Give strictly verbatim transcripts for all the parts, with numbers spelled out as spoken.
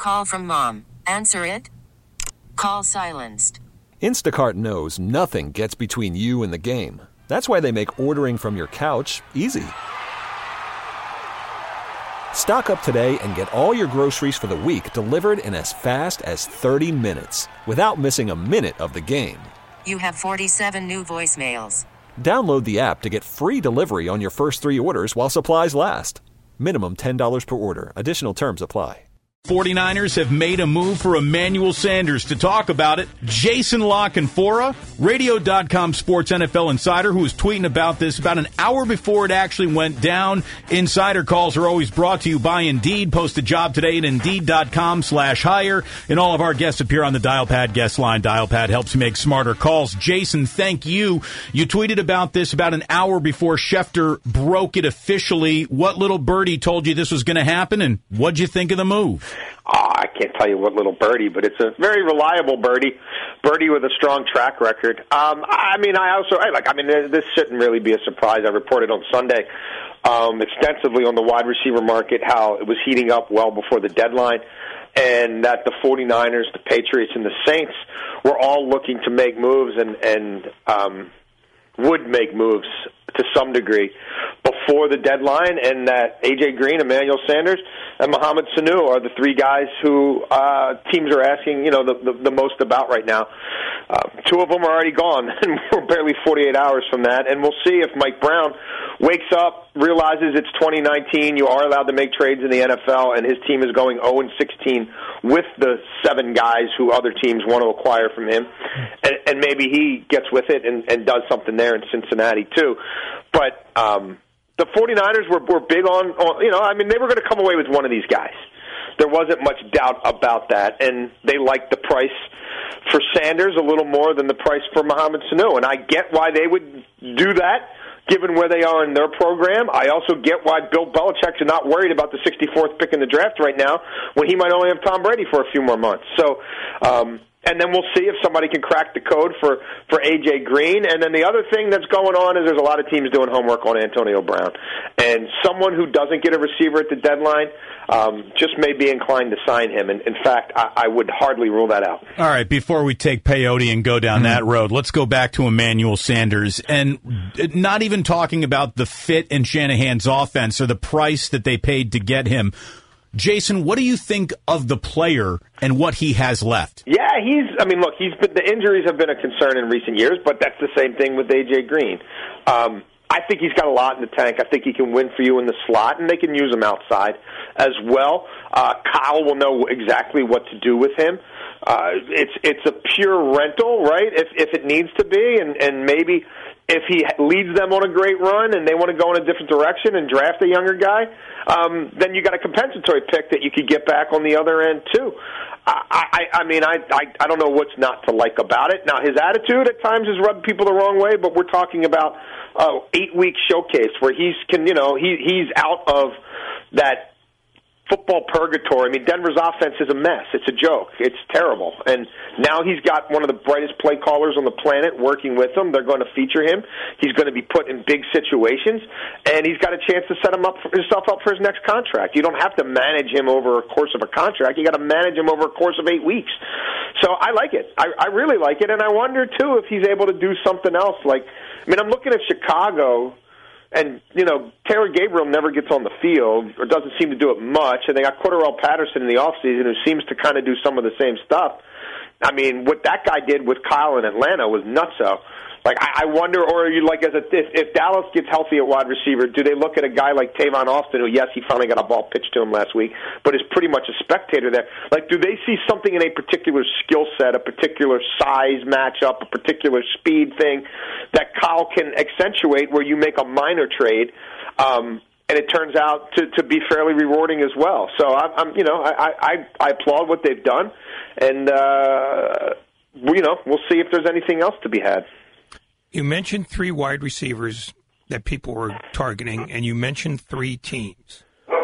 call from mom. Answer it. Call silenced. Instacart knows nothing gets between you and the game. That's why they make ordering from your couch easy. Stock up today and get all your groceries for the week delivered in as fast as thirty minutes without missing a minute of the game. You have forty-seven new voicemails. Download the app to get free delivery on your first three orders while supplies last. Minimum ten dollars per order. Additional terms apply. forty-niners have made a move for Emmanuel Sanders. To talk about it, Jason La Canfora, radio dot com sports N F L insider, who was tweeting about this about an hour before it actually went down. Insider calls are always brought to you by Indeed. Post a job today at Indeed.com slash hire. And all of our guests appear on the Dialpad guest line. Dialpad helps you make smarter calls. Jason, thank you. You tweeted about this about an hour before Schefter broke it officially. What little birdie told you this was going to happen, and what'd you think of the move? Oh, I can't tell you what little birdie, but it's a very reliable birdie, birdie with a strong track record. Um, I mean, I also, I like, I mean, this shouldn't really be a surprise. I reported on Sunday um, extensively on the wide receiver market how it was heating up well before the deadline, and that the forty-niners, the Patriots, and the Saints were all looking to make moves and, and um, would make moves to some degree before the deadline, and that A J Green, Emmanuel Sanders, and Mohamed Sanu are the three guys who uh, teams are asking, you know, the, the, the most about right now. Uh, two of them are already gone, and we're barely forty-eight hours from that, and we'll see if Mike Brown wakes up, realizes it's twenty nineteen, you are allowed to make trades in the N F L, and his team is going oh and sixteen with the seven guys who other teams want to acquire from him, and, and maybe he gets with it and, and does something there in Cincinnati too. But um, the forty-niners were, were big on, on, you know, I mean, they were going to come away with one of these guys. There wasn't much doubt about that, and they liked the price for Sanders a little more than the price for Mohamed Sanu, and I get why they would do that, given where they are in their program. I also get why Bill Belichick's not worried about the sixty-fourth pick in the draft right now when he might only have Tom Brady for a few more months. So, um, and then we'll see if somebody can crack the code for, for A J Green. And then the other thing that's going on is there's a lot of teams doing homework on Antonio Brown. And someone who doesn't get a receiver at the deadline um, just may be inclined to sign him. And in fact, I, I would hardly rule that out. All right, before we take peyote and go down mm-hmm. that road, let's go back to Emmanuel Sanders. And not even talking about the fit in Shanahan's offense or the price that they paid to get him. Jason, what do you think of the player and what he has left? Yeah, he's, I mean, look, he's been, the injuries have been a concern in recent years, but that's the same thing with A J Green. Um, I think he's got a lot in the tank. I think he can win for you in the slot, and they can use him outside as well. Uh, Kyle will know exactly what to do with him. Uh, it's it's a pure rental, right, if if it needs to be, and, and maybe if he leads them on a great run and they want to go in a different direction and draft a younger guy, um, then you got a compensatory pick that you could get back on the other end too. I, I, I mean, I, I, I don't know what's not to like about it. Now, his attitude at times has rubbed people the wrong way, but we're talking about uh, eight-week showcase where he's can, you know, he he's out of that football purgatory. I mean, Denver's offense is a mess. It's a joke. It's terrible. And now he's got one of the brightest play callers on the planet working with him. They're going to feature him. He's going to be put in big situations, and he's got a chance to set him up for, himself up for his next contract. You don't have to manage him over a course of a contract. You got to manage him over a course of eight weeks. So I like it. I, I really like it, and I wonder, too, if he's able to do something else. Like, I mean, I'm looking at Chicago. And, you know, Taylor Gabriel never gets on the field or doesn't seem to do it much. And they got Cordarrelle Patterson in the offseason who seems to kind of do some of the same stuff. I mean, what that guy did with Kyle in Atlanta was nutso. Like, I, I wonder, or you like, as a, if, if Dallas gets healthy at wide receiver, do they look at a guy like Tavon Austin, who, yes, he finally got a ball pitched to him last week, but is pretty much a spectator there? Like, do they see something in a particular skill set, a particular size matchup, a particular speed thing that Kyle can accentuate where you make a minor trade, um, and it turns out to, to be fairly rewarding as well? So, I'm, I'm you know, I, I, I applaud what they've done, and, uh, you know, we'll see if there's anything else to be had. You mentioned three wide receivers that people were targeting, and you mentioned three teams.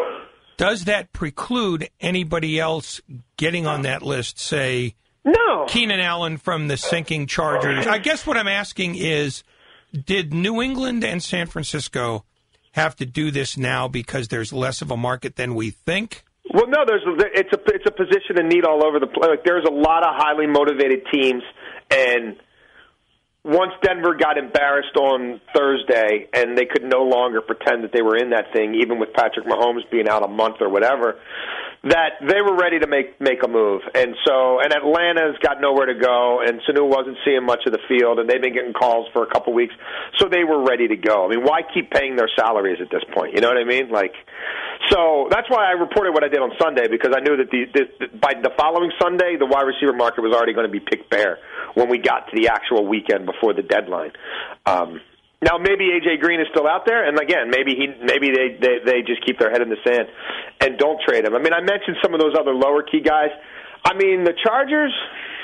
Does that preclude anybody else getting on that list, say, no, Keenan Allen from the sinking Chargers? I guess what I'm asking is, did New England and San Francisco have to do this now because there's less of a market than we think? Well, no, there's it's a it's a position in need all over the place. Like, there's a lot of highly motivated teams, and once Denver got embarrassed on Thursday and they could no longer pretend that they were in that thing, even with Patrick Mahomes being out a month or whatever, that they were ready to make make a move. And so, and Atlanta's got nowhere to go, and Sanu wasn't seeing much of the field, and they've been getting calls for a couple weeks, so they were ready to go. I mean, why keep paying their salaries at this point? You know what I mean? Like, so that's why I reported what I did on Sunday, because I knew that the, the, by the following Sunday, the wide receiver market was already going to be picked bare when we got to the actual weekend before the deadline. Um, Now maybe A J Green is still out there, and again, maybe he, maybe they, they they just keep their head in the sand and don't trade him. I mean, I mentioned some of those other lower key guys. I mean, the Chargers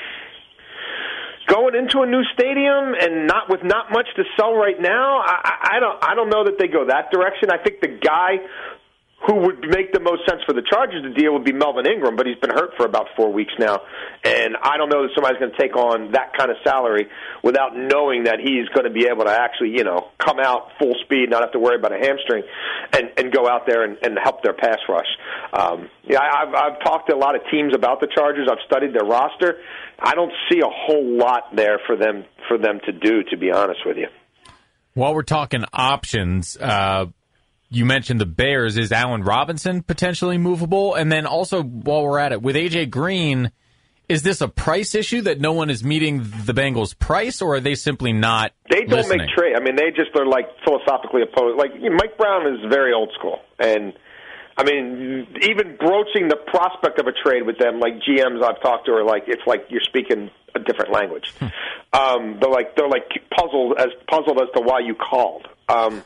going into a new stadium and not with not much to sell right now. I, I don't I don't know that they go that direction. I think the guy who would make the most sense for the Chargers to deal would be Melvin Ingram, but he's been hurt for about four weeks now, and I don't know that somebody's going to take on that kind of salary without knowing that he's going to be able to actually, you know, come out full speed, not have to worry about a hamstring, and, and go out there and, and help their pass rush. Um, yeah, I've, I've talked to a lot of teams about the Chargers. I've studied their roster. I don't see a whole lot there for them for them to do, to be honest with you. While we're talking options, uh, you mentioned the Bears. Is Allen Robinson potentially movable? And then also, while we're at it, with A J Green, is this a price issue that no one is meeting the Bengals' price, or are they simply not They don't listening? make trade. I mean, they just are, like, philosophically opposed. Like, Mike Brown is very old school. And, I mean, even broaching the prospect of a trade with them, like G Ms I've talked to are like, it's like you're speaking a different language. Hmm. Um, they're like they're like puzzled as puzzled as to why you called. Um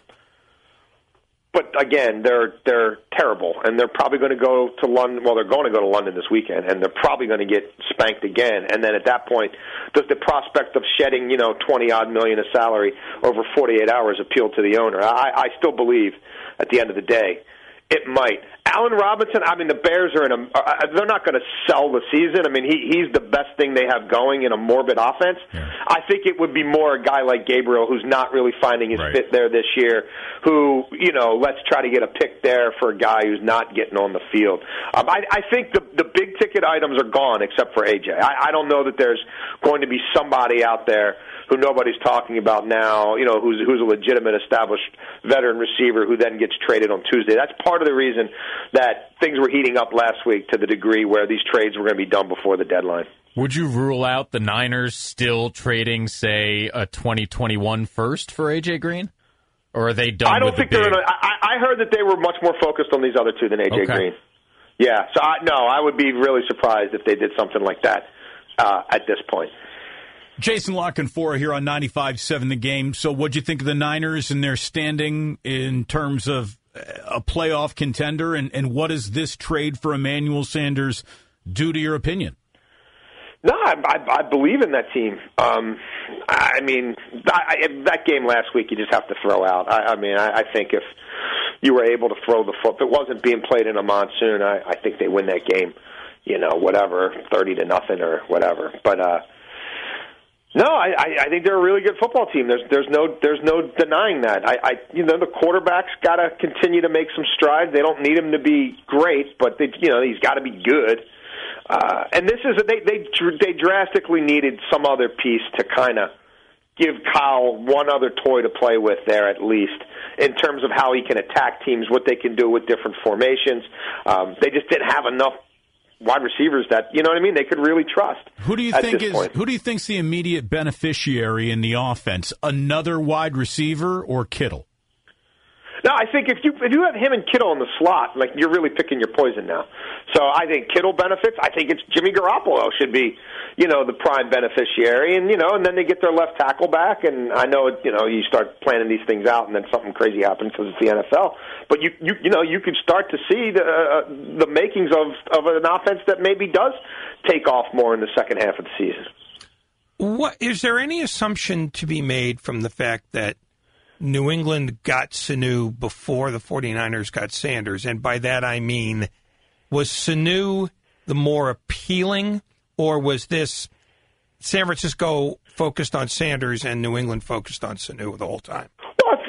But again, they're they're terrible, and they're probably going to go to London. Well, they're going to go to London this weekend, and they're probably going to get spanked again. And then at that point, does the prospect of shedding, you know, twenty odd million of salary over forty-eight hours appeal to the owner? I, I still believe, at the end of the day, it might. Allen Robinson, I mean, the Bears are in a. Uh, they're not going to sell the season. I mean, he he's the best thing they have going in a morbid offense. Yeah. I think it would be more a guy like Gabriel, who's not really finding his right. fit there this year. Who, you know, let's try to get a pick there for a guy who's not getting on the field. Um, I, I think the the big ticket items are gone except for A J. I, I don't know that there's going to be somebody out there who nobody's talking about now, you know, who's who's a legitimate, established veteran receiver who then gets traded on Tuesday. That's part of the reason that things were heating up last week to the degree where these trades were going to be done before the deadline. Would you rule out the Niners still trading, say, a twenty twenty-one first for A J Green? Or are they done I don't with think the they're big... in a, I, I heard that they were much more focused on these other two than A J okay. Green. Yeah, so I, no, I would be really surprised if they did something like that uh, at this point. Jason La Canfora here on ninety-five seven The Game. So what'd you think of the Niners and their standing in terms of a playoff contender, and, and what does this trade for Emmanuel Sanders do to your opinion? No, I, I, I believe in that team. Um, I mean, I, that game last week you just have to throw out. I, I mean, I, I think if you were able to throw the foot, if it wasn't being played in a monsoon, I, I think they win that game, you know, whatever, thirty to nothing or whatever. But, uh, No, I, I think they're a really good football team. There's there's no there's no denying that. I, I you know the quarterback's got to continue to make some strides. They don't need him to be great, but they, you know he's got to be good. Uh, and this is a, they they they drastically needed some other piece to kind of give Kyle one other toy to play with there at least in terms of how he can attack teams, what they can do with different formations. Um, they just didn't have enough wide receivers that, you know what I mean, they could really trust. Who do you think is point. who do you think's the immediate beneficiary in the offense? Another wide receiver or Kittle? No, I think if you if you have him and Kittle in the slot, like you're really picking your poison now. So I think Kittle benefits. I think it's Jimmy Garoppolo should be, you know, the prime beneficiary, and you know, and then they get their left tackle back. And I know, you know, you start planning these things out, and then something crazy happens because it's the N F L. But you you you know, you could start to see the uh, the makings of of an offense that maybe does take off more in the second half of the season. What is there any assumption to be made from the fact that New England got Sanu before the 49ers got Sanders? And by that I mean, was Sanu the more appealing, or was this San Francisco focused on Sanders and New England focused on Sanu the whole time? Well, it's,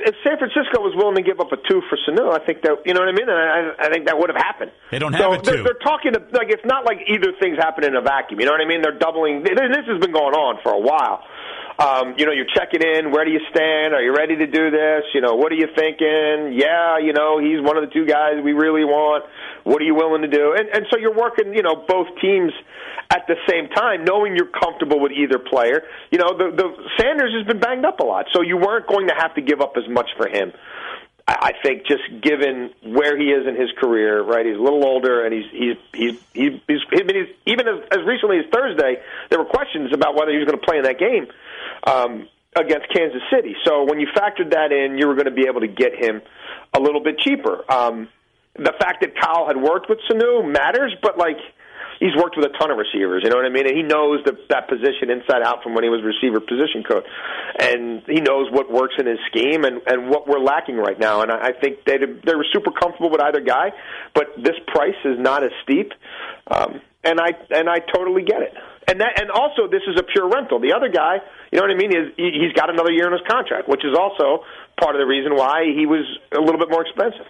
if San Francisco was willing to give up a two for Sanu, I think that, you know what I mean? And I, I think that would have happened. They don't so have it, they're, too. They're talking, to, like, it's not like either thing's happening in a vacuum. You know what I mean? They're doubling. This has been going on for a while. Um, you know, you're checking in. Where do you stand? Are you ready to do this? You know, what are you thinking? Yeah, you know, he's one of the two guys we really want. What are you willing to do? And, and so you're working, you know, both teams at the same time, knowing you're comfortable with either player. You know, the, the Sanders has been banged up a lot, so you weren't going to have to give up as much for him. I, I think just given where he is in his career, right? He's a little older, and he's he's he's he's, he's, he's, he's even as, as recently as Thursday, there were questions about whether he was going to play in that game um, against Kansas City. So when you factored that in, you were going to be able to get him a little bit cheaper. Um, the fact that Kyle had worked with Sanu matters, but like. He's worked with a ton of receivers, you know what I mean? And he knows the, that position inside out from when he was receiver position coach. And he knows what works in his scheme and, and what we're lacking right now. And I, I think they they were super comfortable with either guy, but this price is not as steep. Um, and I and I totally get it. And that and also this is a pure rental. The other guy, you know what I mean, is he, he's got another year in his contract, which is also part of the reason why he was a little bit more expensive.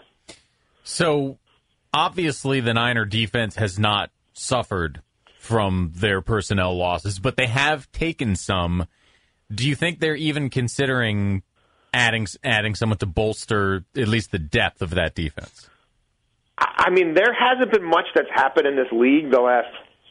So obviously the Niner defense has not suffered from their personnel losses, but they have taken some. Do you think they're even considering adding adding someone to bolster at least the depth of that defense? I mean, there hasn't been much that's happened in this league the last,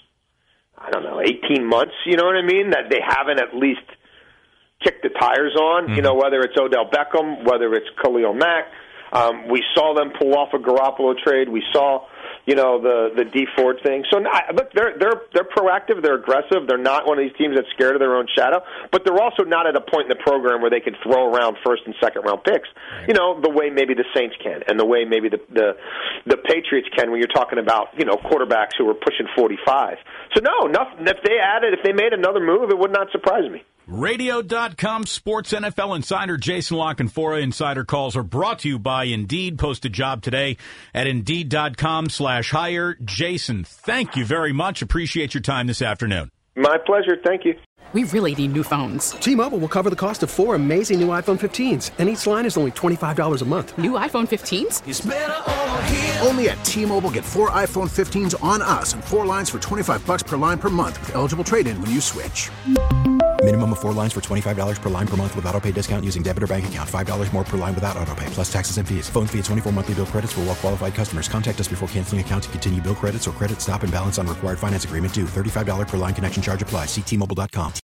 I don't know, eighteen months, you know what I mean, that they haven't at least kicked the tires on, mm-hmm. you know, whether it's Odell Beckham, whether it's Khalil Mack. Um, we saw them pull off a Garoppolo trade. We saw, you know, the the D Ford thing. So look, they're they're they're proactive. They're aggressive. They're not one of these teams that's scared of their own shadow. But they're also not at a point in the program where they can throw around first and second round picks. Right. You know, the way maybe the Saints can, and the way maybe the the the Patriots can when you're talking about, you know, quarterbacks who are pushing forty-five. So no, nothing. If they added, if they made another move, it would not surprise me. Radio dot com Sports N F L Insider Jason La Canfora. Insider calls are brought to you by Indeed. Post a job today at Indeed dot com slash hire. Jason, thank you very much. Appreciate your time this afternoon. My pleasure. Thank you. We really need new phones. T-Mobile will cover the cost of four amazing new iPhone fifteens, and each line is only twenty-five dollars a month. New iPhone fifteens? It's better over here. Only at T-Mobile, get four iPhone fifteens on us and four lines for twenty-five dollars per line per month with eligible trade-in when you switch. Minimum of four lines for twenty-five dollars per line per month with autopay discount using debit or bank account. five dollars more per line without autopay, plus taxes and fees. Phone fee at twenty-four monthly bill credits for well-qualified customers. Contact us before canceling account to continue bill credits or credit stop and balance on required finance agreement due. thirty-five dollars per line connection charge applies. See T Mobile dot com.